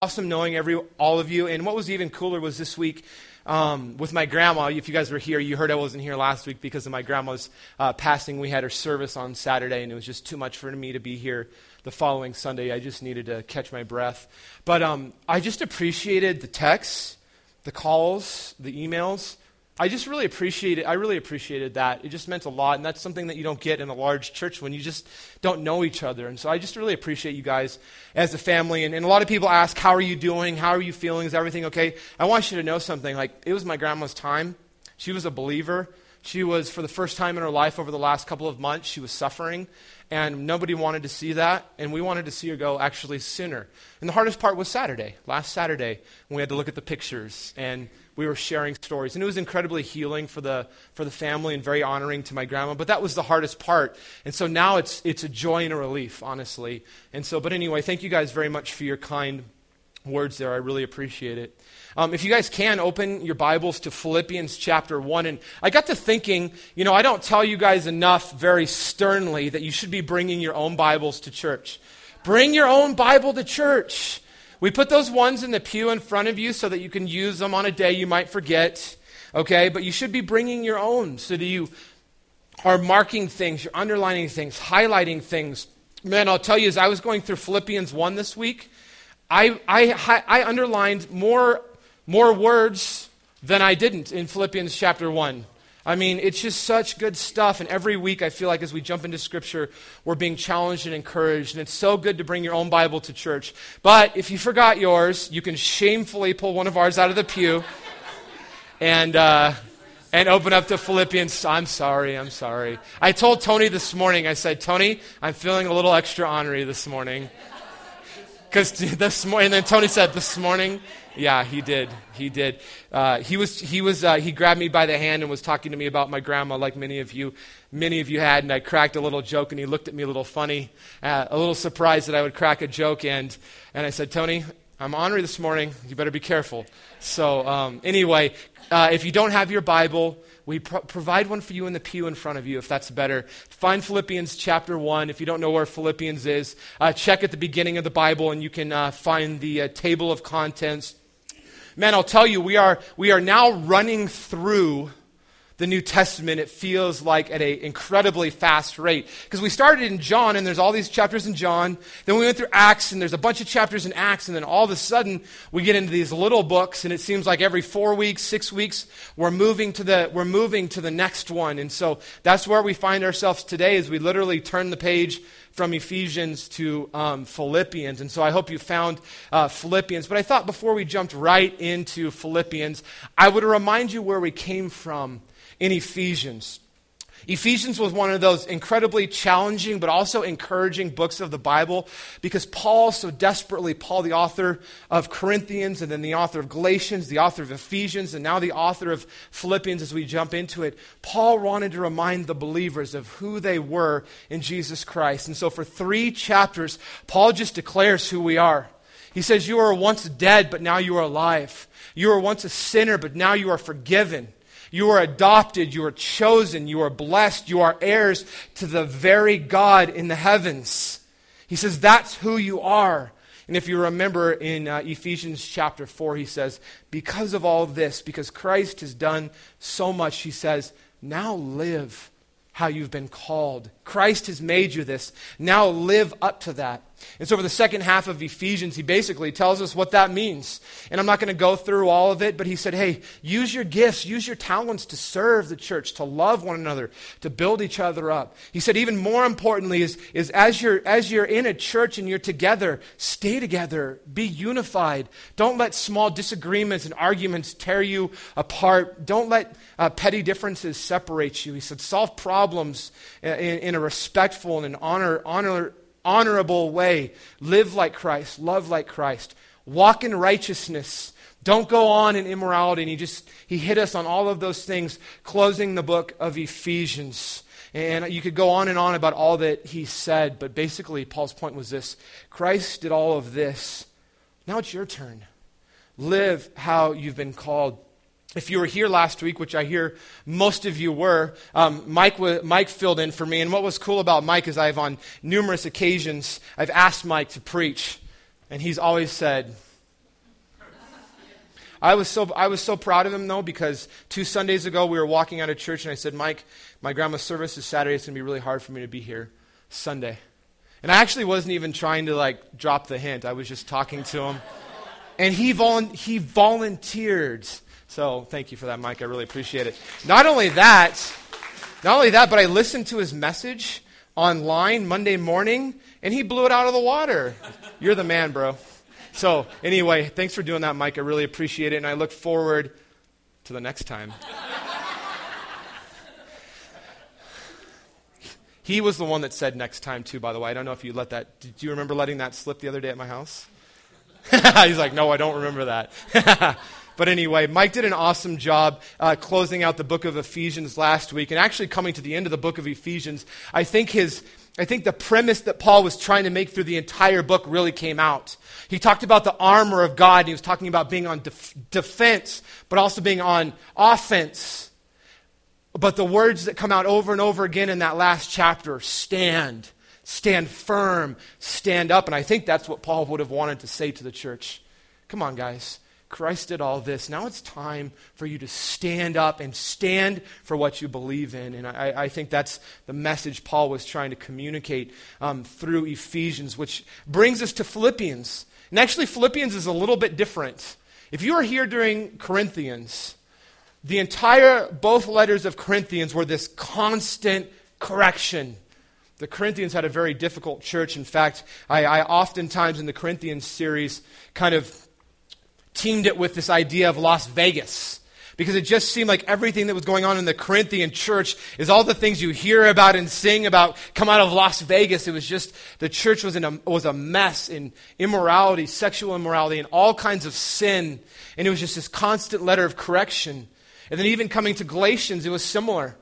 Awesome knowing all of you. And what was even cooler was this week with my grandma. If you guys were here, you heard I wasn't here last week because of my grandma's passing. We had her service on Saturday, and it was just too much for me to be here the following Sunday. I just needed to catch my breath. But I just appreciated the texts, the calls, the emails. I really appreciated that. It just meant a lot, and that's something that you don't get in a large church when you just don't know each other. And so I just really appreciate you guys as a family. And a lot of people ask, how are you doing? How are you feeling? Is everything okay? I want you to know something. It was my grandma's time. She was a believer. She was, for the first time in her life over the last couple of months, she was suffering. And nobody wanted to see that, and we wanted to see her go actually sooner. And the hardest part was last Saturday, when we had to look at the pictures, and we were sharing stories. And it was incredibly healing for the family and very honoring to my grandma, but that was the hardest part. And so now it's a joy and a relief, honestly. And so, but anyway, thank you guys very much for your kind words there. I really appreciate it. If you guys can, open your Bibles to Philippians chapter 1. And I got to thinking, I don't tell you guys enough very sternly that you should be bringing your own Bibles to church. Bring your own Bible to church. We put those ones in the pew in front of you so that you can use them on a day you might forget. Okay, but you should be bringing your own so that you are marking things, you're underlining things, highlighting things. Man, I'll tell you, as I was going through Philippians 1 this week, I underlined more words than I didn't in Philippians chapter 1. I mean, it's just such good stuff, and every week I feel like as we jump into Scripture, we're being challenged and encouraged, and it's so good to bring your own Bible to church. But if you forgot yours, you can shamefully pull one of ours out of the pew and open up to Philippians. I'm sorry. I told Tony this morning, I said, Tony, I'm feeling a little extra ornery this morning. Because this morning, and then Tony said, this morning, yeah, he did. He grabbed me by the hand and was talking to me about my grandma, like many of you had, and I cracked a little joke, and he looked at me a little funny, a little surprised that I would crack a joke, and I said, Tony, I'm ornery this morning. You better be careful. So anyway, if you don't have your Bible, we provide one for you in the pew in front of you, if that's better. Find Philippians chapter 1. If you don't know where Philippians is, check at the beginning of the Bible, and you can find the table of contents. Man, I'll tell you, we are now running through the New Testament. It feels like at an incredibly fast rate. Because we started in John, and there's all these chapters in John. Then we went through Acts, and there's a bunch of chapters in Acts. And then all of a sudden, we get into these little books, and it seems like every 4 weeks, 6 weeks, we're moving to the next one. And so that's where we find ourselves today, as we literally turn the page from Ephesians to Philippians. And so I hope you found Philippians. But I thought before we jumped right into Philippians, I would remind you where we came from in Ephesians. Ephesians was one of those incredibly challenging but also encouraging books of the Bible because Paul, the author of Corinthians, and then the author of Galatians, the author of Ephesians, and now the author of Philippians as we jump into it, Paul wanted to remind the believers of who they were in Jesus Christ. And so for 3 chapters, Paul just declares who we are. He says, you were once dead, but now you are alive. You were once a sinner, but now you are forgiven. You are adopted, you are chosen, you are blessed, you are heirs to the very God in the heavens. He says that's who you are. And if you remember in Ephesians chapter 4, he says, because of all this, because Christ has done so much, he says, now live how you've been called. Christ has made you this. Now live up to that. And so for the second half of Ephesians, he basically tells us what that means. And I'm not going to go through all of it, but he said, hey, use your gifts, use your talents to serve the church, to love one another, to build each other up. He said even more importantly is as you're in a church and you're together, stay together, be unified. Don't let small disagreements and arguments tear you apart. Don't let petty differences separate you. He said solve problems in a respectful and an honorable way. Live like Christ. Love like Christ. Walk in righteousness. Don't go on in immorality. And he hit us on all of those things, closing the book of Ephesians. And you could go on and on about all that he said, but basically Paul's point was this: Christ did all of this. Now it's your turn. Live how you've been called. If you were here last week, which I hear most of you were, Mike filled in for me. And what was cool about Mike is on numerous occasions, I've asked Mike to preach. And he's always said, I was so proud of him, though, because 2 Sundays ago we were walking out of church, and I said, Mike, my grandma's service is Saturday. It's going to be really hard for me to be here Sunday. And I actually wasn't even trying to, drop the hint. I was just talking to him. And he volunteered. So thank you for that, Mike. I really appreciate it. Not only that, but I listened to his message online Monday morning, and he blew it out of the water. You're the man, bro. So anyway, thanks for doing that, Mike. I really appreciate it, and I look forward to the next time. He was the one that said next time, too, by the way. I don't know if you did you remember letting that slip the other day at my house? He's like, no, I don't remember that. But anyway, Mike did an awesome job closing out the book of Ephesians last week, and actually coming to the end of the book of Ephesians. I think the premise that Paul was trying to make through the entire book really came out. He talked about the armor of God, and he was talking about being on defense, but also being on offense. But the words that come out over and over again in that last chapter, stand firm, stand up. And I think that's what Paul would have wanted to say to the church. Come on, guys. Christ did all this. Now it's time for you to stand up and stand for what you believe in. And I think that's the message Paul was trying to communicate through Ephesians, which brings us to Philippians. And actually, Philippians is a little bit different. If you were here during Corinthians, both letters of Corinthians were this constant correction. The Corinthians had a very difficult church. In fact, I oftentimes in the Corinthians series kind of teamed it with this idea of Las Vegas, because it just seemed like everything that was going on in the Corinthian church is all the things you hear about and sing about come out of Las Vegas. It was just, the church was a mess in immorality, sexual immorality, and all kinds of sin. And it was just this constant letter of correction. And then even coming to Galatians, it was similar.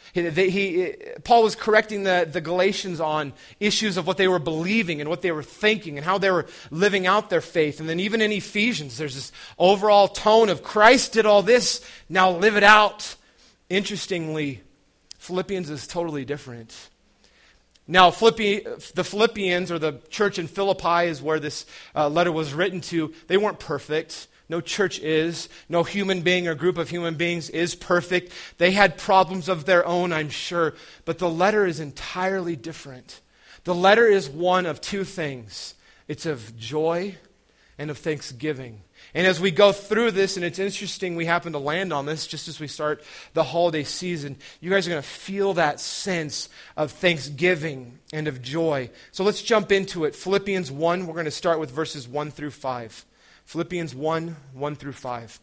Paul was correcting the Galatians on issues of what they were believing and what they were thinking and how they were living out their faith. And then even in Ephesians, there's this overall tone of Christ did all this, now live it out. Interestingly, Philippians is totally different. Now, the Philippians, or the church in Philippi, is where this letter was written to. They weren't perfect. No church is. No human being or group of human beings is perfect. They had problems of their own, I'm sure. But the letter is entirely different. The letter is one of two things. It's of joy and of thanksgiving. And as we go through this, and it's interesting we happen to land on this just as we start the holiday season, you guys are going to feel that sense of thanksgiving and of joy. So let's jump into it. Philippians 1, we're going to start with verses 1 through 5. Philippians 1, 1 through 5.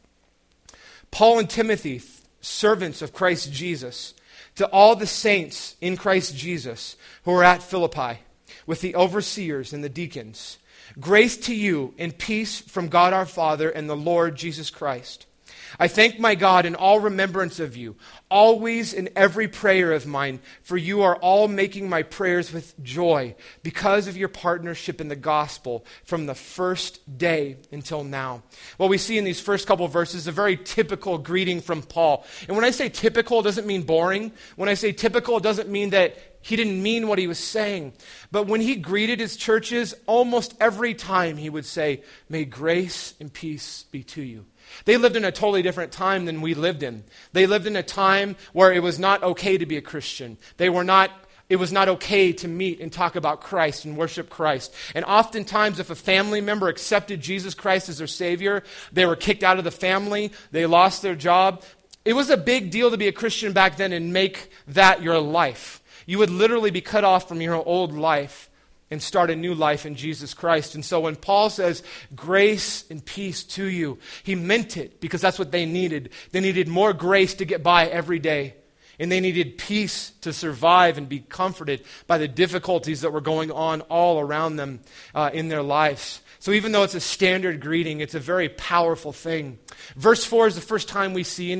Paul and Timothy, servants of Christ Jesus, to all the saints in Christ Jesus who are at Philippi, with the overseers and the deacons, grace to you and peace from God our Father and the Lord Jesus Christ. I thank my God in all remembrance of you, always in every prayer of mine, for you are all making my prayers with joy because of your partnership in the gospel from the first day until now. What we see in these first couple of verses is a very typical greeting from Paul. And when I say typical, it doesn't mean boring. When I say typical, it doesn't mean that he didn't mean what he was saying. But when he greeted his churches, almost every time he would say, may grace and peace be to you. They lived in a totally different time than we lived in. They lived in a time where it was not okay to be a Christian. It was not okay to meet and talk about Christ and worship Christ. And oftentimes, if a family member accepted Jesus Christ as their Savior, they were kicked out of the family, they lost their job. It was a big deal to be a Christian back then and make that your life. You would literally be cut off from your old life and start a new life in Jesus Christ. And so when Paul says grace and peace to you, he meant it because that's what they needed. They needed more grace to get by every day. And they needed peace to survive and be comforted by the difficulties that were going on all around them in their lives. So even though it's a standard greeting, it's a very powerful thing. Verse 4 is the first time we see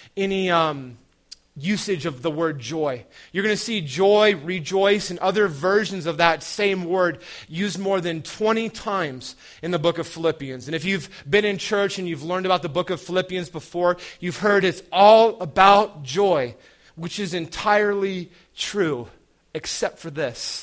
any usage of the word joy. You're going to see joy, rejoice, and other versions of that same word used more than 20 times in the book of Philippians. And if you've been in church and you've learned about the book of Philippians before, you've heard it's all about joy, which is entirely true, except for this.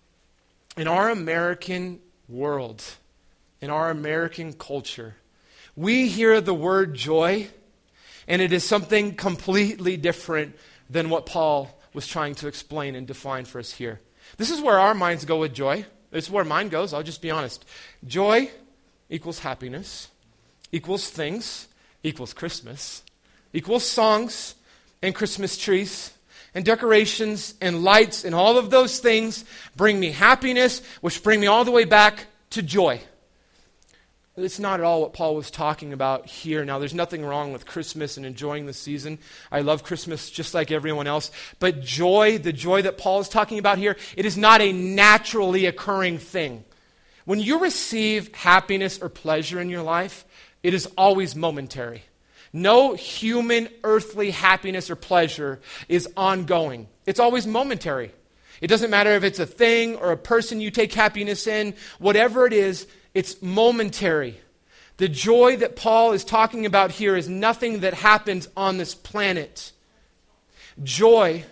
In our American world, in our American culture, We hear the word joy, and it is something completely different than what Paul was trying to explain and define for us here. This is where our minds go with joy. This is where mine goes, I'll just be honest. Joy equals happiness, equals things, equals Christmas, equals songs and Christmas trees and decorations and lights, and all of those things bring me happiness, which bring me all the way back to joy. It's not at all what Paul was talking about here. Now, there's nothing wrong with Christmas and enjoying the season. I love Christmas just like everyone else. But joy, the joy that Paul is talking about here, it is not a naturally occurring thing. When you receive happiness or pleasure in your life, it is always momentary. No human earthly happiness or pleasure is ongoing. It's always momentary. It doesn't matter if it's a thing or a person you take happiness in. Whatever it is, it's momentary. The joy that Paul is talking about here is nothing that happens on this planet. Joy,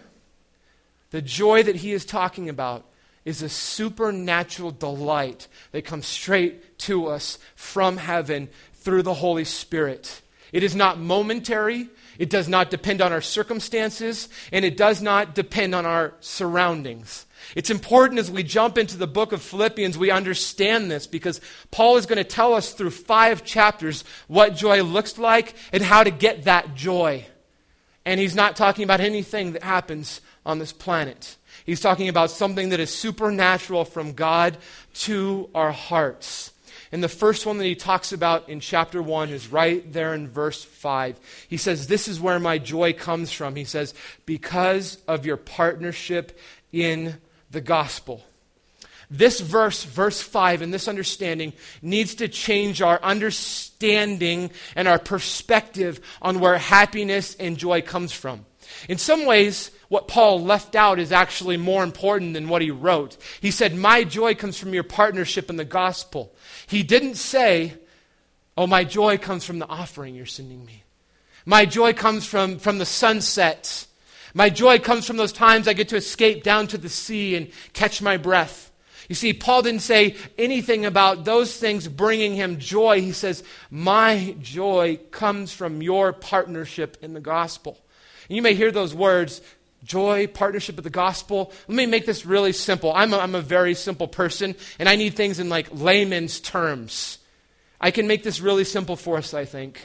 the joy that he is talking about, is a supernatural delight that comes straight to us from heaven through the Holy Spirit. It is not momentary. It does not depend on our circumstances, and it does not depend on our surroundings. It's important as we jump into the book of Philippians, we understand this, because Paul is going to tell us through 5 chapters what joy looks like and how to get that joy. And he's not talking about anything that happens on this planet. He's talking about something that is supernatural from God to our hearts. And the first one that he talks about in chapter 1 is right there in verse 5. He says, this is where my joy comes from. He says, because of your partnership in the gospel. This verse 5, and this understanding needs to change our understanding and our perspective on where happiness and joy comes from. In some ways, what Paul left out is actually more important than what he wrote. He said, my joy comes from your partnership in the gospel. He didn't say, oh, my joy comes from the offering you're sending me. My joy comes from the sunset. My joy comes from those times I get to escape down to the sea and catch my breath. You see, Paul didn't say anything about those things bringing him joy. He says, my joy comes from your partnership in the gospel. And you may hear those words, joy, partnership with the gospel. Let me make this really simple. I'm a very simple person, and I need things in like layman's terms. I can make this really simple for us, I think.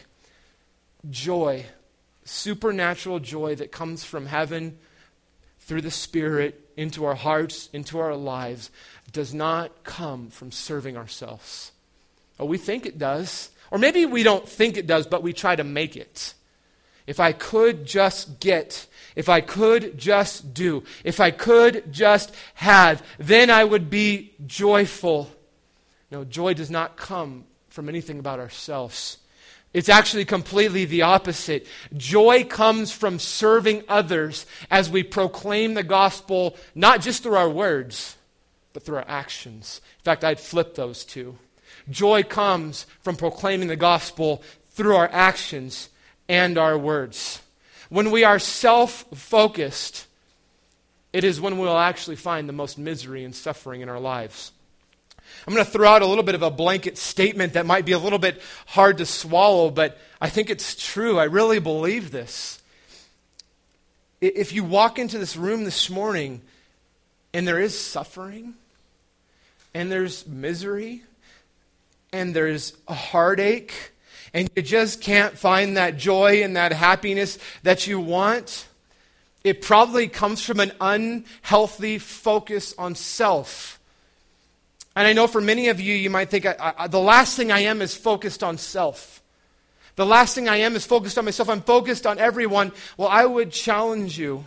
Joy, supernatural joy that comes from heaven through the Spirit into our hearts, into our lives, does not come from serving ourselves. Oh, we think it does. Or maybe we don't think it does, but we try to make it. If I could just get, if I could just do, if I could just have, then I would be joyful. No, joy does not come from anything about ourselves. It's actually completely the opposite. Joy comes from serving others as we proclaim the gospel, not just through our words, but through our actions. In fact, I'd flip those two. Joy comes from proclaiming the gospel through our actions and our words. When we are self-focused, it is when we'll actually find the most misery and suffering in our lives. I'm going to throw out a little bit of a blanket statement that might be a little bit hard to swallow, but I think it's true. I really believe this. If you walk into this room this morning and there is suffering, and there's misery, and there's a heartache, and you just can't find that joy and that happiness that you want, it probably comes from an unhealthy focus on self. And I know for many of you, you might think, the last thing I am is focused on self. The last thing I am is focused on myself. I'm focused on everyone. Well, I would challenge you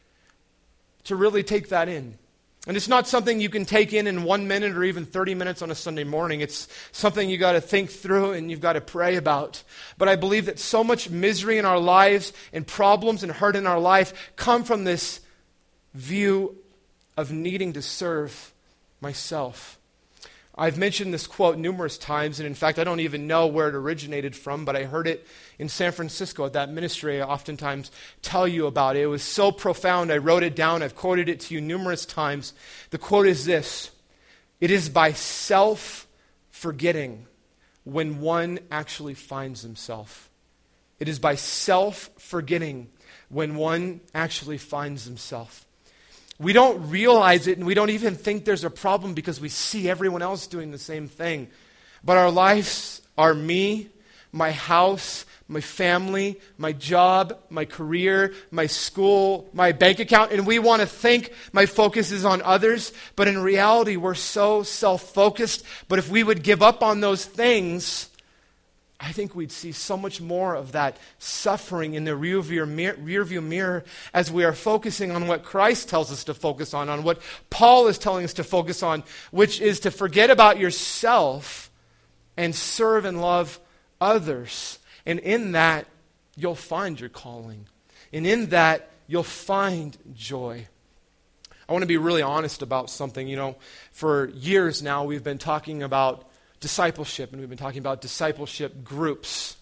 to really take that in. And it's not something you can take in 1 minute or even 30 minutes on a Sunday morning. It's something you got to think through and you've got to pray about. But I believe that so much misery in our lives and problems and hurt in our life come from this view of needing to serve myself. I've mentioned this quote numerous times, and in fact, I don't even know where it originated from, but I heard it in San Francisco at that ministry I oftentimes tell you about. It was so profound, I wrote it down, I've quoted it to you numerous times. The quote is this: "It is by self-forgetting when one actually finds himself. It is by self-forgetting when one actually finds himself. We don't realize it, and we don't even think there's a problem because we see everyone else doing the same thing. But our lives are me, my house, my family, my job, my career, my school, my bank account, and we want to think my focus is on others, but in reality, we're so self-focused. But if we would give up on those things, I think we'd see so much more of that suffering in the rearview mirror as we are focusing on what Christ tells us to focus on what Paul is telling us to focus on, which is to forget about yourself and serve and love others. And in that, you'll find your calling. And in that, you'll find joy. I want to be really honest about something. You know, for years now, we've been talking about discipleship, and we've been talking about discipleship groups.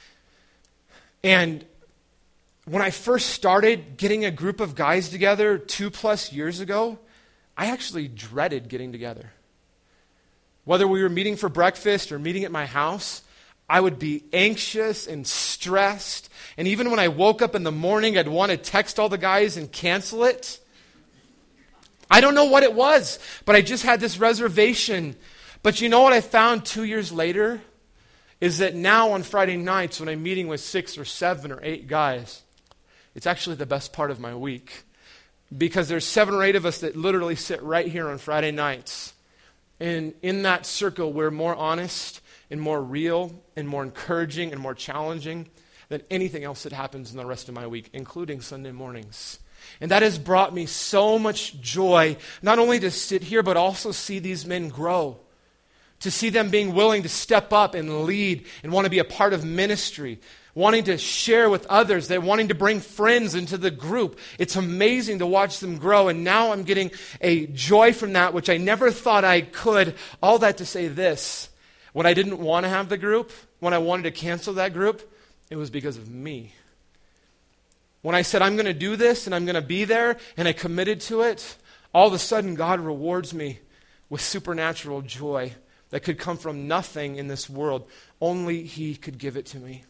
And when I first started getting a group of guys together 2+ years ago, I actually dreaded getting together. Whether we were meeting for breakfast or meeting at my house, I would be anxious and stressed. And even when I woke up in the morning, I'd want to text all the guys and cancel it. I don't know what it was, but I just had this reservation. But you know what I found 2 years later? Is that now on Friday nights when I'm meeting with 6 or 7 or 8 guys, it's actually the best part of my week. Because there's 7 or 8 of us that literally sit right here on Friday nights. And in that circle, we're more honest and more real and more encouraging and more challenging than anything else that happens in the rest of my week, including Sunday mornings. And that has brought me so much joy, not only to sit here, but also see these men grow. To see them being willing to step up and lead and want to be a part of ministry, wanting to share with others, they're wanting to bring friends into the group. It's amazing to watch them grow, and now I'm getting a joy from that, which I never thought I could. All that to say this. When I didn't want to have the group, when I wanted to cancel that group, it was because of me. When I said, I'm going to do this and I'm going to be there, and I committed to it, all of a sudden God rewards me with supernatural joy that could come from nothing in this world. Only He could give it to me.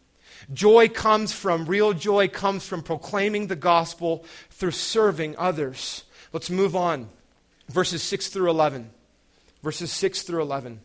Real joy comes from proclaiming the gospel through serving others. Let's move on. Verses 6 through 11. Verses 6 through 11.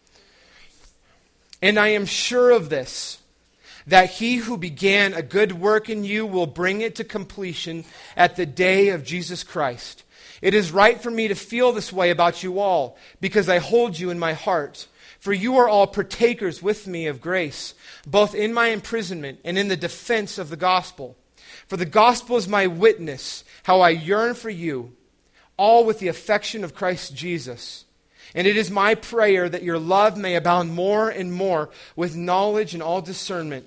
And I am sure of this, that He who began a good work in you will bring it to completion at the day of Jesus Christ. It is right for me to feel this way about you all, because I hold you in my heart. For you are all partakers with me of grace, both in my imprisonment and in the defense of the gospel. For the gospel is my witness, how I yearn for you, all with the affection of Christ Jesus. And it is my prayer that your love may abound more and more with knowledge and all discernment,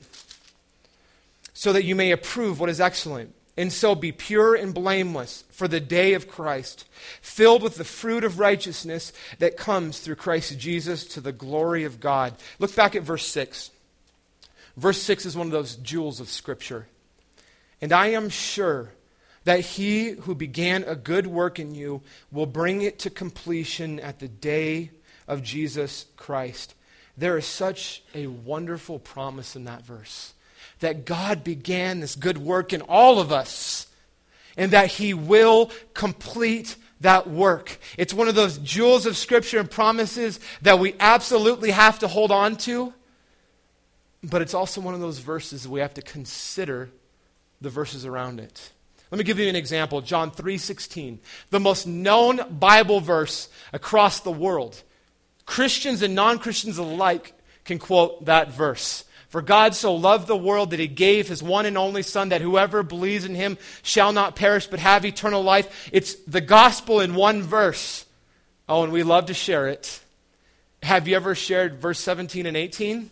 so that you may approve what is excellent, and so be pure and blameless for the day of Christ, filled with the fruit of righteousness that comes through Christ Jesus to the glory of God. Look back at verse 6. Verse 6 is one of those jewels of Scripture. And I am sure that He who began a good work in you will bring it to completion at the day of Jesus Christ. There is such a wonderful promise in that verse, that God began this good work in all of us, and that He will complete that work. It's one of those jewels of Scripture and promises that we absolutely have to hold on to, but it's also one of those verses that we have to consider the verses around it. Let me give you an example. John 3:16, the most known Bible verse across the world. Christians and non-Christians alike can quote that verse. For God so loved the world that He gave His one and only Son, that whoever believes in Him shall not perish but have eternal life. It's the gospel in one verse. Oh, and we love to share it. Have you ever shared verse 17 and 18?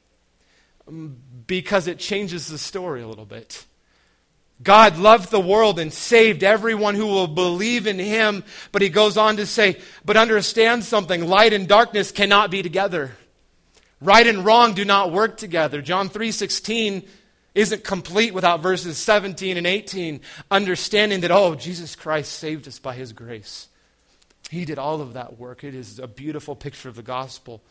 Because it changes the story a little bit. God loved the world and saved everyone who will believe in Him. But He goes on to say, but understand something, light and darkness cannot be together. Right and wrong do not work together. John 3:16 isn't complete without verses 17 and 18, understanding that, Jesus Christ saved us by His grace. He did all of that work. It is a beautiful picture of the gospel.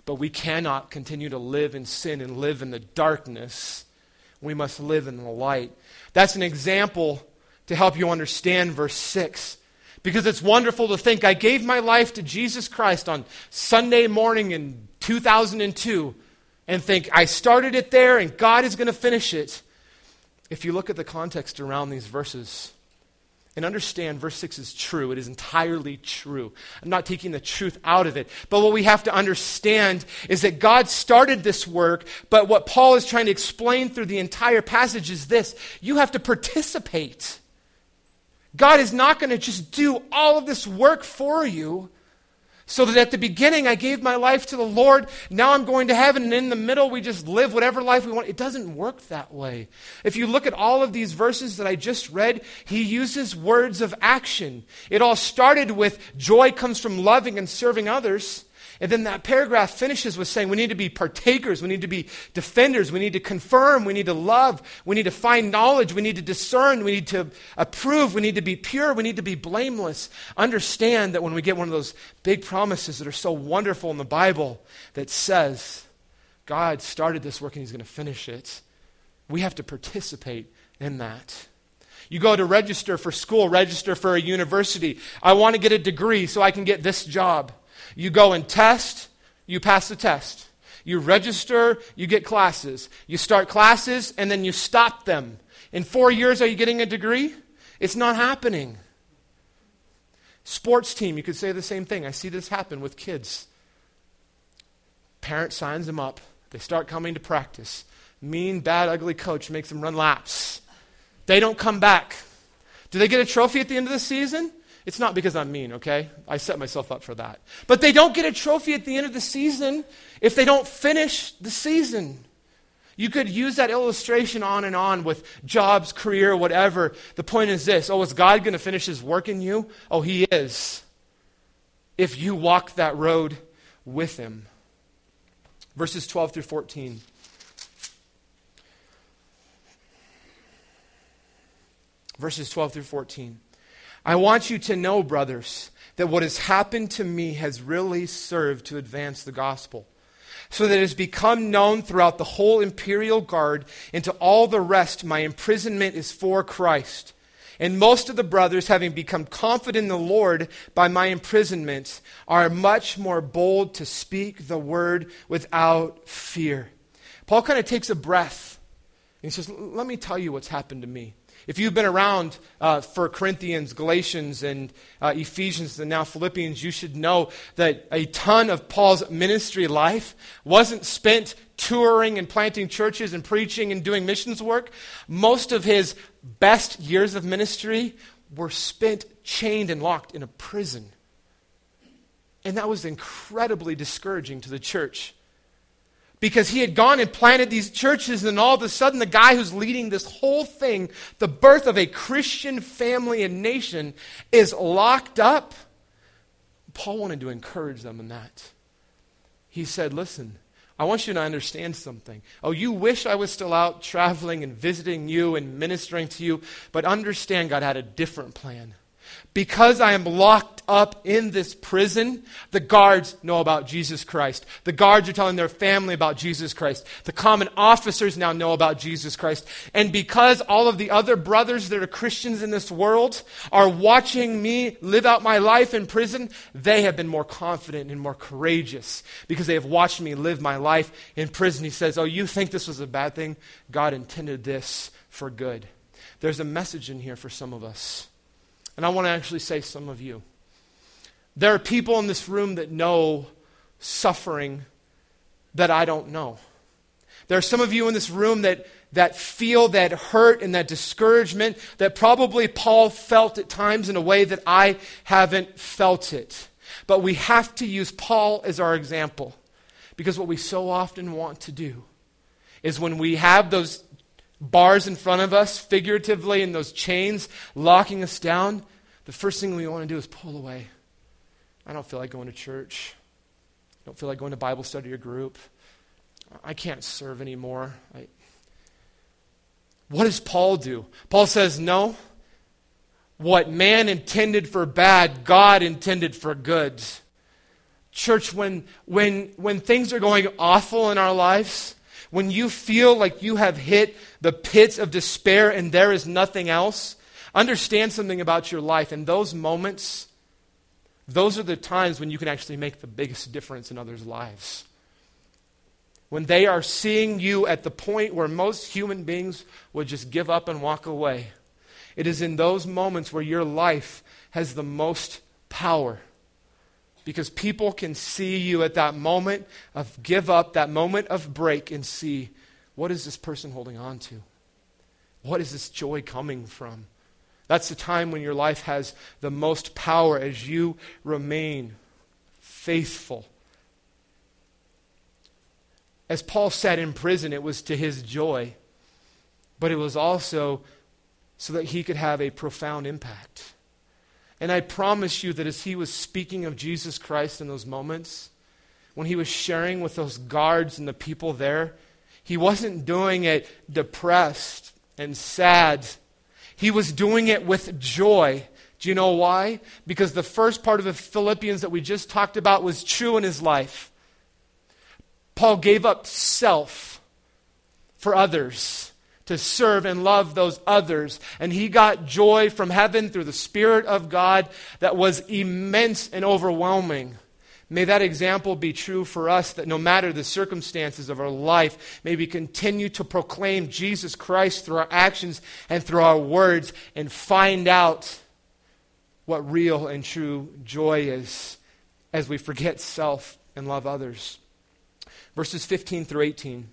But we cannot continue to live in sin and live in the darkness. We must live in the light. That's an example to help you understand verse 6. Because it's wonderful to think, I gave my life to Jesus Christ on Sunday morning in 2002, and think, I started it there and God is going to finish it. If you look at the context around these verses, and understand verse 6 is true, it is entirely true. I'm not taking the truth out of it. But what we have to understand is that God started this work, but what Paul is trying to explain through the entire passage is this: you have to participate. God is not going to just do all of this work for you so that at the beginning I gave my life to the Lord, now I'm going to heaven, and in the middle we just live whatever life we want. It doesn't work that way. If you look at all of these verses that I just read, he uses words of action. It all started with joy comes from loving and serving others. And then that paragraph finishes with saying we need to be partakers, we need to be defenders, we need to confirm, we need to love, we need to find knowledge, we need to discern, we need to approve, we need to be pure, we need to be blameless. Understand that when we get one of those big promises that are so wonderful in the Bible that says God started this work and he's going to finish it, we have to participate in that. You go to register for school, register for a university. I want to get a degree so I can get this job. You go and test, you pass the test. You register, you get classes. You start classes, and then you stop them. In 4 years, are you getting a degree? It's not happening. Sports team, you could say the same thing. I see this happen with kids. Parent signs them up. They start coming to practice. Mean, bad, ugly coach makes them run laps. They don't come back. Do they get a trophy at the end of the season? It's not because I'm mean, okay? I set myself up for that. But they don't get a trophy at the end of the season if they don't finish the season. You could use that illustration on and on with jobs, career, whatever. The point is this: oh, is God going to finish his work in you? Oh, he is. If you walk that road with him. Verses 12 through 14. Verses 12 through 14. I want you to know, brothers, that what has happened to me has really served to advance the gospel, so that it has become known throughout the whole imperial guard and to all the rest my imprisonment is for Christ. And most of the brothers, having become confident in the Lord by my imprisonment, are much more bold to speak the word without fear. Paul kind of takes a breath. And he says, let me tell you what's happened to me. If you've been around for Corinthians, Galatians, and Ephesians, and now Philippians, you should know that a ton of Paul's ministry life wasn't spent touring and planting churches and preaching and doing missions work. Most of his best years of ministry were spent chained and locked in a prison. And that was incredibly discouraging to the church. Because he had gone and planted these churches, and all of a sudden the guy who's leading this whole thing, the birth of a Christian family and nation, is locked up. Paul wanted to encourage them in that. He said, listen, I want you to understand something. Oh, you wish I was still out traveling and visiting you and ministering to you, but understand God had a different plan. Because I am locked up in this prison, the guards know about Jesus Christ. The guards are telling their family about Jesus Christ. The common officers now know about Jesus Christ. And because all of the other brothers that are Christians in this world are watching me live out my life in prison, they have been more confident and more courageous because they have watched me live my life in prison. He says, oh, you think this was a bad thing? God intended this for good. There's a message in here for some of us. And I want to actually say some of you. There are people in this room that know suffering that I don't know. There are some of you in this room that feel that hurt and that discouragement that probably Paul felt at times in a way that I haven't felt it. But we have to use Paul as our example, because what we so often want to do is when we have those bars in front of us, figuratively, and those chains locking us down, the first thing we want to do is pull away. I don't feel like going to church. I don't feel like going to Bible study or group. I can't serve anymore. What does Paul do? Paul says, no. What man intended for bad, God intended for good. Church, when things are going awful in our lives, when you feel like you have hit the pits of despair and there is nothing else, understand something about your life. In those moments, those are the times when you can actually make the biggest difference in others' lives. When they are seeing you at the point where most human beings would just give up and walk away. It is in those moments where your life has the most power. Because people can see you at that moment of give up, that moment of break, and see, what is this person holding on to? What is this joy coming from? That's the time when your life has the most power as you remain faithful. As Paul said in prison, it was to his joy, but it was also so that he could have a profound impact. And I promise you that as he was speaking of Jesus Christ in those moments, when he was sharing with those guards and the people there, he wasn't doing it depressed and sad. He was doing it with joy. Do you know why? Because the first part of the Philippians that we just talked about was true in his life. Paul gave up self for others, to serve and love those others. And he got joy from heaven through the Spirit of God that was immense and overwhelming. May that example be true for us, that no matter the circumstances of our life, may we continue to proclaim Jesus Christ through our actions and through our words and find out what real and true joy is as we forget self and love others. Verses 15 through 18.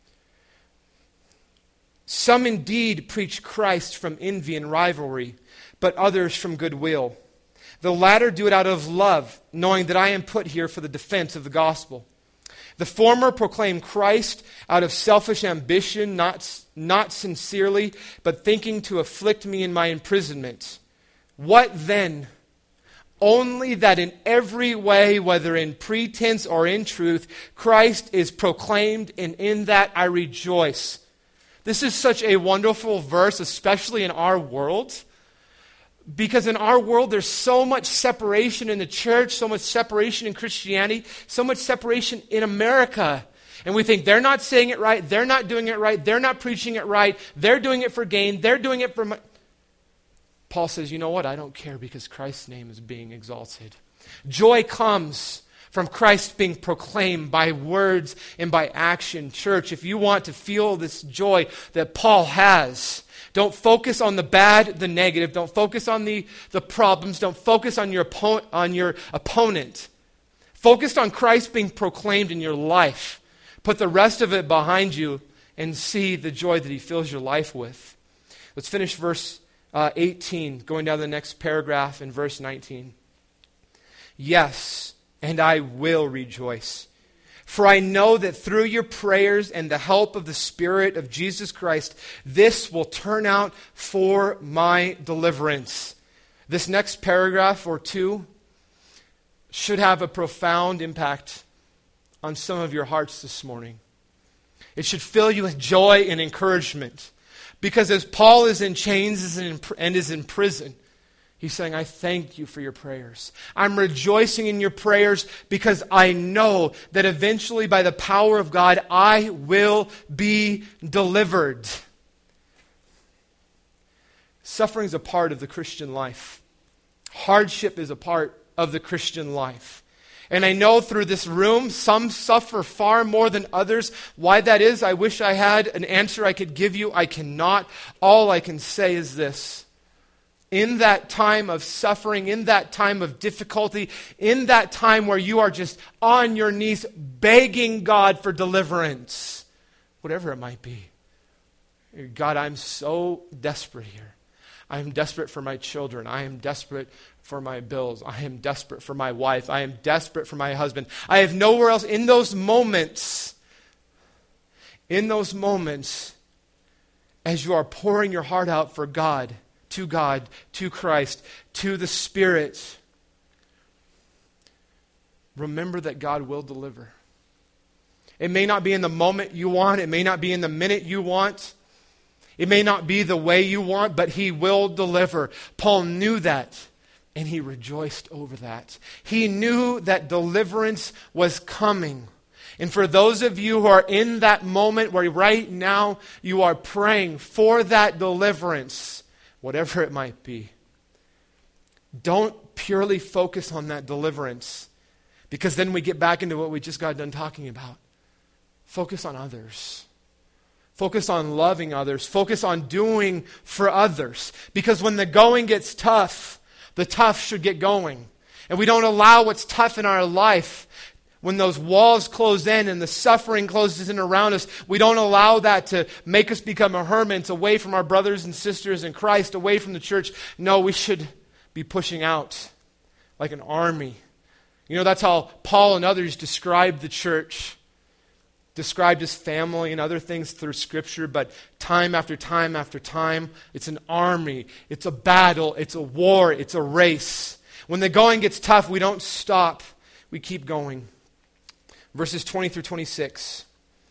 Some indeed preach Christ from envy and rivalry, but others from goodwill. The latter do it out of love, knowing that I am put here for the defense of the gospel. The former proclaim Christ out of selfish ambition, not sincerely, but thinking to afflict me in my imprisonment. What then? Only that in every way, whether in pretense or in truth, Christ is proclaimed, and in that I rejoice. This is such a wonderful verse, especially in our world. Because in our world, there's so much separation in the church, so much separation in Christianity, so much separation in America. And we think they're not saying it right, they're not doing it right, they're not preaching it right, they're doing it for gain, they're doing it for... Paul says, you know what? I don't care because Christ's name is being exalted. Joy comes from Christ being proclaimed by words and by action. Church, if you want to feel this joy that Paul has, don't focus on the bad, the negative. Don't focus on the problems. Don't focus on your opponent. Focus on Christ being proclaimed in your life. Put the rest of it behind you and see the joy that he fills your life with. Let's finish verse 18, going down to the next paragraph in verse 19. Yes, and I will rejoice. For I know that through your prayers and the help of the Spirit of Jesus Christ, this will turn out for my deliverance. This next paragraph or two should have a profound impact on some of your hearts this morning. It should fill you with joy and encouragement. Because as Paul is in chains and is in prison, he's saying, I thank you for your prayers. I'm rejoicing in your prayers because I know that eventually by the power of God, I will be delivered. Suffering is a part of the Christian life. Hardship is a part of the Christian life. And I know through this room, some suffer far more than others. Why that is, I wish I had an answer I could give you. I cannot. All I can say is this. In that time of suffering, in that time of difficulty, in that time where you are just on your knees begging God for deliverance, whatever it might be. God, I'm so desperate here. I am desperate for my children. I am desperate for my bills. I am desperate for my wife. I am desperate for my husband. I have nowhere else. In those moments, as you are pouring your heart out for God, to Christ, to the Spirit, remember that God will deliver. It may not be in the moment you want. It may not be in the minute you want. It may not be the way you want, but he will deliver. Paul knew that. And he rejoiced over that. He knew that deliverance was coming. And for those of you who are in that moment where right now you are praying for that deliverance, whatever it might be, don't purely focus on that deliverance, because then we get back into what we just got done talking about. Focus on others. Focus on loving others. Focus on doing for others. Because when the going gets tough, the tough should get going. And we don't allow what's tough in our life, when those walls close in and the suffering closes in around us, we don't allow that to make us become hermits away from our brothers and sisters in Christ, away from the church. No, we should be pushing out like an army. You know, that's how Paul and others described the church, described his family and other things through Scripture, but time after time after time, it's an army, it's a battle, it's a war, it's a race. When the going gets tough, we don't stop, we keep going. Verses 20 through 26.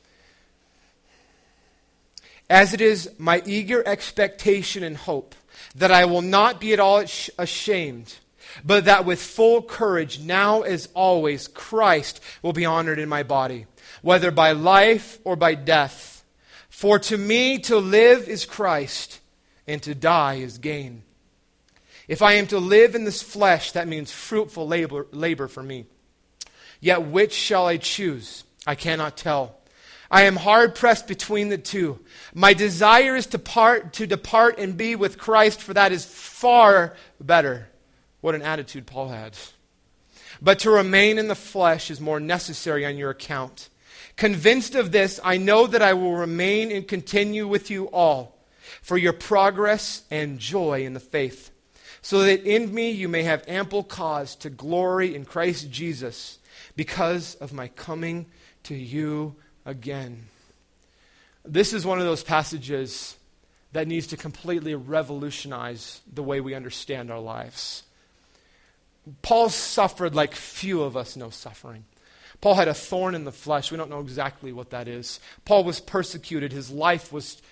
As it is my eager expectation and hope that I will not be at all ashamed, but that with full courage, now as always, Christ will be honored in my body, whether by life or by death. For to me to live is Christ, and to die is gain. If I am to live in this flesh, that means fruitful labor for me. Yet which shall I choose? I cannot tell. I am hard pressed between the two. My desire is to depart and be with Christ, for that is far better. What an attitude Paul had. But to remain in the flesh is more necessary on your account. Convinced of this, I know that I will remain and continue with you all for your progress and joy in the faith, so that in me you may have ample cause to glory in Christ Jesus, because of my coming to you again. This is one of those passages that needs to completely revolutionize the way we understand our lives. Paul suffered like few of us know suffering. Paul had a thorn in the flesh. We don't know exactly what that is. Paul was persecuted. His life was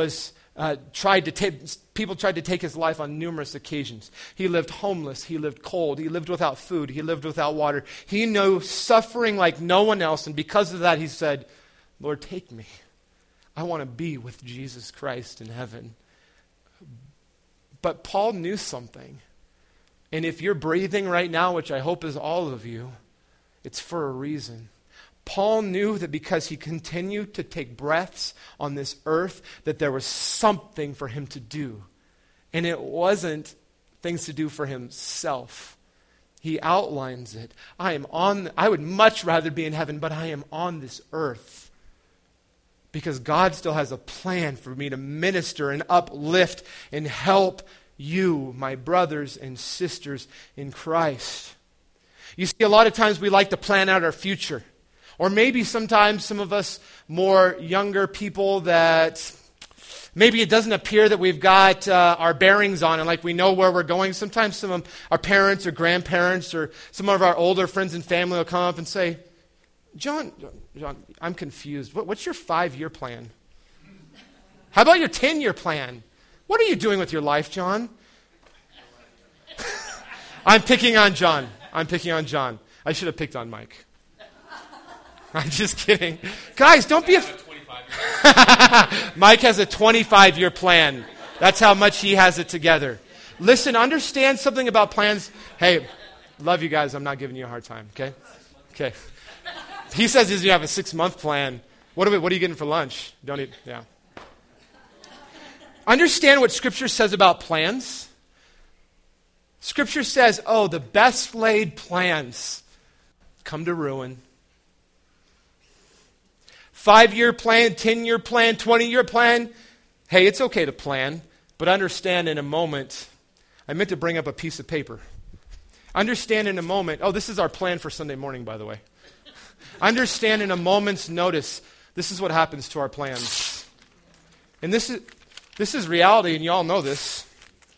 people tried to take his life on numerous occasions. He lived homeless. He lived cold. He lived without food. He lived without water. He knew suffering like no one else, and because of that he said, Lord, take me. I want to be with Jesus Christ in heaven. But Paul knew something. And if you're breathing right now, which I hope is all of you, it's for a reason. Paul knew that because he continued to take breaths on this earth, that there was something for him to do. And it wasn't things to do for himself. He outlines it. I would much rather be in heaven, but I am on this earth. Because God still has a plan for me to minister and uplift and help you, my brothers and sisters in Christ. You see, a lot of times we like to plan out our future. Or maybe sometimes some of us more younger people that maybe it doesn't appear that we've got our bearings on and like we know where we're going. Sometimes some of our parents or grandparents or some of our older friends and family will come up and say, John, I'm confused. What's your 5-year plan? How about your 10-year plan? What are you doing with your life, John? I'm picking on John. I should have picked on Mike. I'm just kidding. Guys, don't be Mike has a 25-year plan. That's how much he has it together. Listen, understand something about plans. Hey, love you guys. I'm not giving you a hard time, okay? Okay. He says you have a 6-month plan. What are you getting for lunch? Don't eat. Yeah. Understand what Scripture says about plans. Scripture says, the best laid plans come to ruin. 5-year plan, 10-year plan, 20-year plan. Hey, it's okay to plan, but understand in a moment, I meant to bring up a piece of paper. Understand in a moment, this is our plan for Sunday morning, by the way. Understand in a moment's notice, this is what happens to our plans. And this is reality, and you all know this.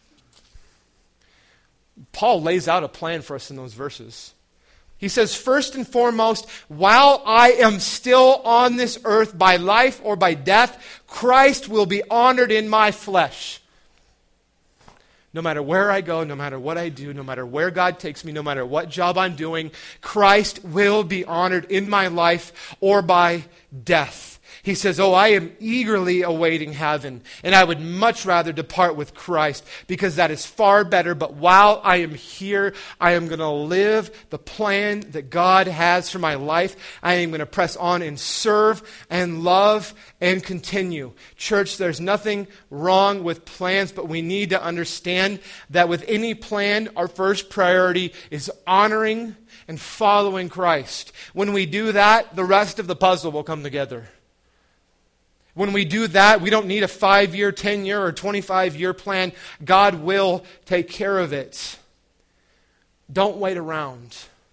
Paul lays out a plan for us in those verses. He says, first and foremost, while I am still on this earth by life or by death, Christ will be honored in my flesh. No matter where I go, no matter what I do, no matter where God takes me, no matter what job I'm doing, Christ will be honored in my life or by death. He says, oh, I am eagerly awaiting heaven, and I would much rather depart with Christ because that is far better. But while I am here, I am going to live the plan that God has for my life. I am going to press on and serve and love and continue. Church, there's nothing wrong with plans, but we need to understand that with any plan, our first priority is honoring and following Christ. When we do that, the rest of the puzzle will come together. When we do that, we don't need a 5-year, 10-year, or 25-year plan. God will take care of it. Don't wait around.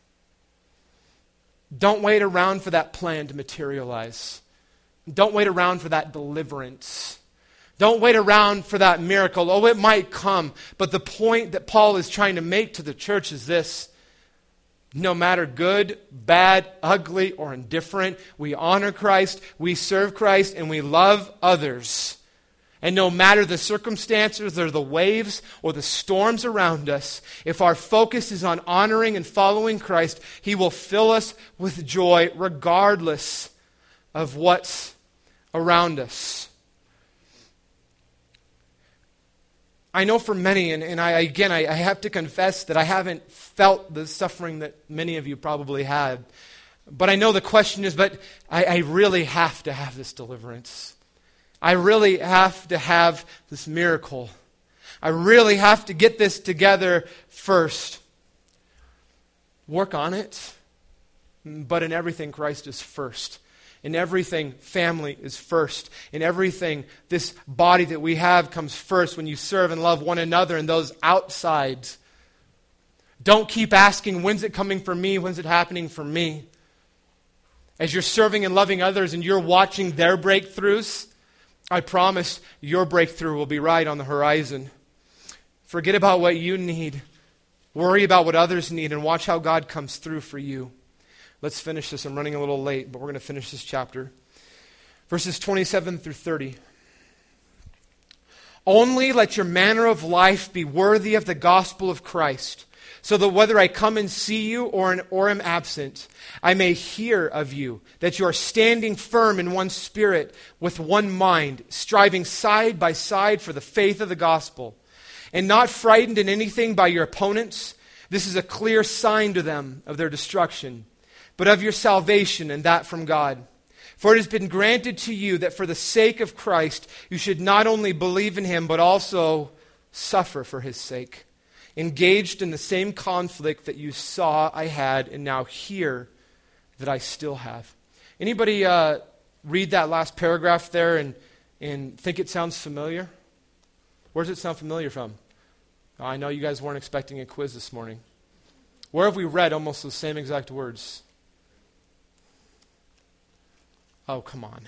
Don't wait around for that plan to materialize. Don't wait around for that deliverance. Don't wait around for that miracle. Oh, it might come. But the point that Paul is trying to make to the church is this. No matter good, bad, ugly, or indifferent, we honor Christ, we serve Christ, and we love others. And no matter the circumstances or the waves or the storms around us, if our focus is on honoring and following Christ, He will fill us with joy regardless of what's around us. I know for many, and I have to confess that I haven't felt the suffering that many of you probably had. But I know the question is, but I really have to have this deliverance. I really have to have this miracle. I really have to get this together first. Work on it, but in everything, Christ is first. In everything, family is first. In everything, this body that we have comes first when you serve and love one another and those outside. Don't keep asking, when's it coming for me? When's it happening for me? As you're serving and loving others and you're watching their breakthroughs, I promise your breakthrough will be right on the horizon. Forget about what you need. Worry about what others need and watch how God comes through for you. Let's finish this. I'm running a little late, but we're going to finish this chapter. Verses 27 through 30. Only let your manner of life be worthy of the gospel of Christ, so that whether I come and see you or am absent, I may hear of you, that you are standing firm in one spirit, with one mind, striving side by side for the faith of the gospel, and not frightened in anything by your opponents. This is a clear sign to them of their destruction, but of your salvation, and that from God. For it has been granted to you that for the sake of Christ you should not only believe in Him, but also suffer for His sake, engaged in the same conflict that you saw I had and now hear that I still have. Anybody read that last paragraph there and think it sounds familiar? Where does it sound familiar from? I know you guys weren't expecting a quiz this morning. Where have we read almost the same exact words? Oh, come on.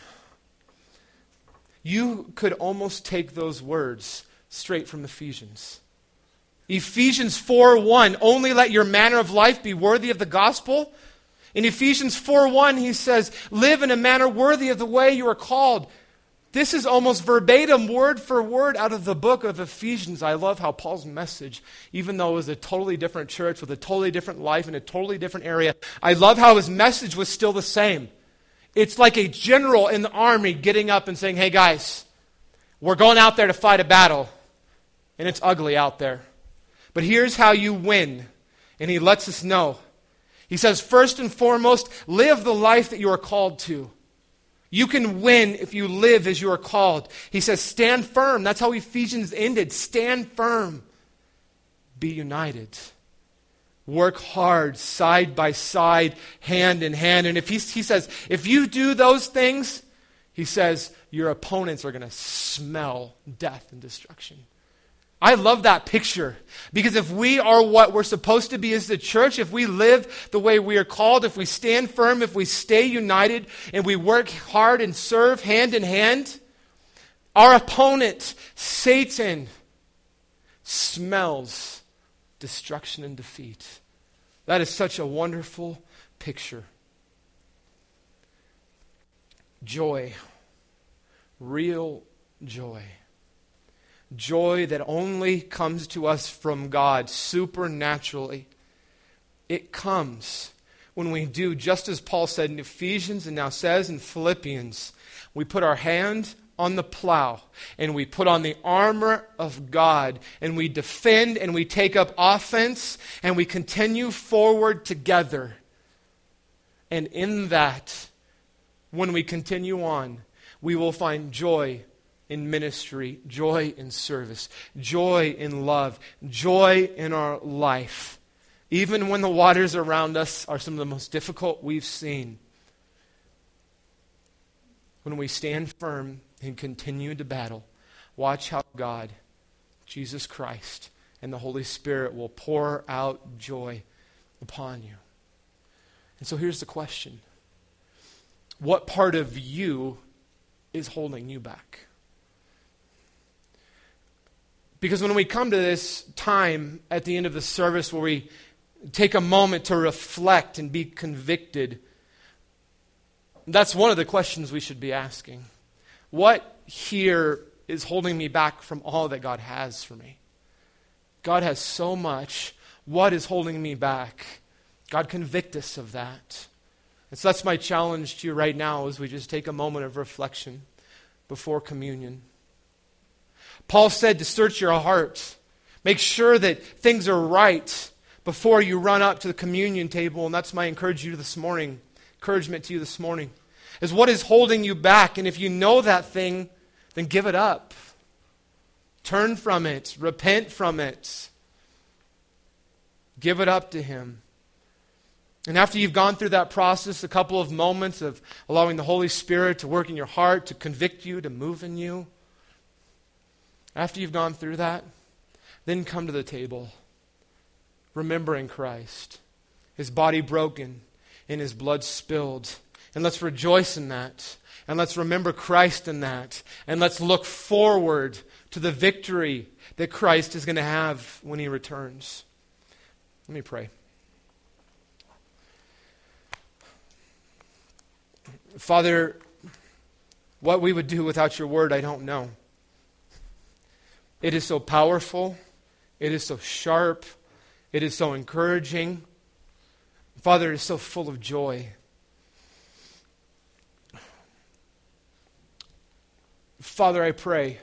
You could almost take those words straight from Ephesians. Ephesians 4:1, only let your manner of life be worthy of the gospel. In Ephesians 4:1, he says, live in a manner worthy of the way you are called. This is almost verbatim, word for word, out of the book of Ephesians. I love how Paul's message, even though it was a totally different church with a totally different life in a totally different area, I love how his message was still the same. It's like a general in the army getting up and saying, hey guys, we're going out there to fight a battle, and it's ugly out there. But here's how you win. And he lets us know. He says, first and foremost, live the life that you are called to. You can win if you live as you are called. He says, stand firm. That's how Ephesians ended. Stand firm. Be united. Work hard, side by side, hand in hand. And if he says, if you do those things, he says, your opponents are going to smell death and destruction. I love that picture, because if we are what we're supposed to be as the church, if we live the way we are called, if we stand firm, if we stay united, and we work hard and serve hand in hand, our opponent, Satan, smells destruction and defeat. That is such a wonderful picture. Joy, real joy. joy that only comes to us from God supernaturally. It comes when we do, just as Paul said in Ephesians and now says in Philippians, we put our hand on the plow and we put on the armor of God and we defend and we take up offense and we continue forward together. And in that, when we continue on, we will find joy in ministry, joy in service, joy in love, joy in our life. Even when the waters around us are some of the most difficult we've seen, when we stand firm and continue to battle, watch how God, Jesus Christ, and the Holy Spirit will pour out joy upon you. And so here's the question. What part of you is holding you back? Because when we come to this time at the end of the service where we take a moment to reflect and be convicted, that's one of the questions we should be asking. What here is holding me back from all that God has for me? God has so much. What is holding me back? God, convict us of that. And so that's my challenge to you right now as we just take a moment of reflection before communion. Paul said to search your heart. Make sure that things are right before you run up to the communion table. And that's my encouragement to you this morning. Is what is holding you back. And if you know that thing, then give it up. Turn from it. Repent from it. Give it up to Him. And after you've gone through that process, a couple of moments of allowing the Holy Spirit to work in your heart, to convict you, to move in you. After you've gone through that, then come to the table, remembering Christ, His body broken and His blood spilled. And let's rejoice in that. And let's remember Christ in that. And let's look forward to the victory that Christ is going to have when He returns. Let me pray. Father, what we would do without your word, I don't know. It is so powerful. It is so sharp. It is so encouraging. Father, it is so full of joy. Father, I pray.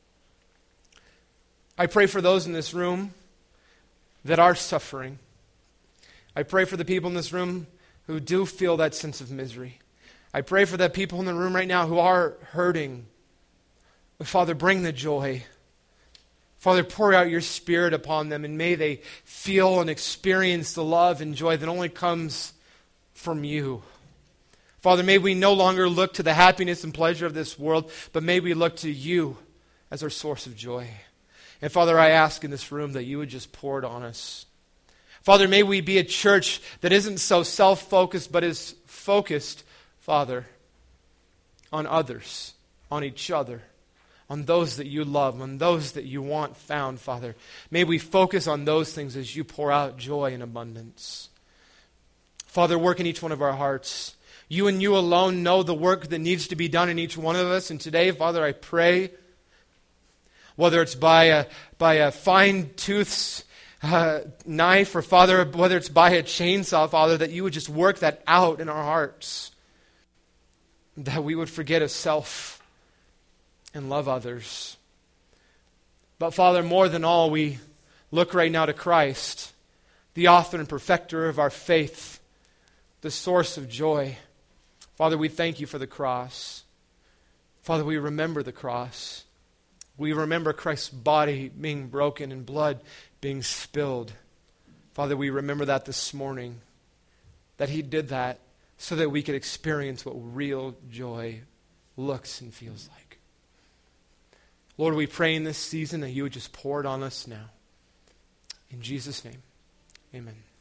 I pray for those in this room that are suffering. I pray for the people in this room who do feel that sense of misery. I pray for the people in the room right now who are hurting. Father, bring the joy. Father, pour out your Spirit upon them, and may they feel and experience the love and joy that only comes from you. Father, may we no longer look to the happiness and pleasure of this world, but may we look to you as our source of joy. And Father, I ask in this room that you would just pour it on us. Father, may we be a church that isn't so self-focused, but is focused, Father, on others, on each other, on those that you love, on those that you want found, Father. May we focus on those things as you pour out joy in abundance. Father, work in each one of our hearts. You and you alone know the work that needs to be done in each one of us. And today, Father, I pray, whether it's by a fine-tooth knife, or Father, whether it's by a chainsaw, Father, that you would just work that out in our hearts. That we would forget of self and love others. But Father, more than all, we look right now to Christ, the author and perfecter of our faith, the source of joy. Father, we thank you for the cross. Father, we remember the cross. We remember Christ's body being broken and blood being spilled. Father, we remember that this morning, that He did that so that we could experience what real joy looks and feels like. Lord, we pray in this season that you would just pour it on us now. In Jesus' name, amen.